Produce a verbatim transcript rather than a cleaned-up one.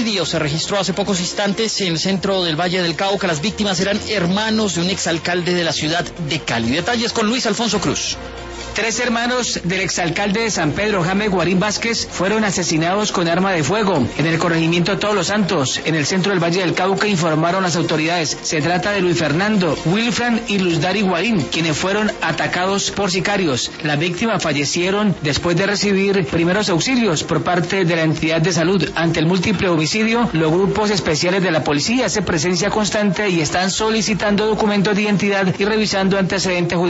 homicidio se registró hace pocos instantes en el centro del Valle del Cauca. Las víctimas eran hermanos de un exalcalde de la ciudad de Cali. Detalles con Luis Alfonso Cruz. Tres hermanos del exalcalde de San Pedro, Jaime Guarín Vázquez, fueron asesinados con arma de fuego en el corregimiento Todos los Santos, en el centro del Valle del Cauca, informaron las autoridades. Se trata de Luis Fernando, Wilfran y Luz Dari Guarín, quienes fueron atacados por sicarios. Las víctimas fallecieron después de recibir primeros auxilios por parte de la entidad de salud. Ante el múltiple homicidio, los grupos especiales de la policía hacen presencia constante y están solicitando documentos de identidad y revisando antecedentes judiciales.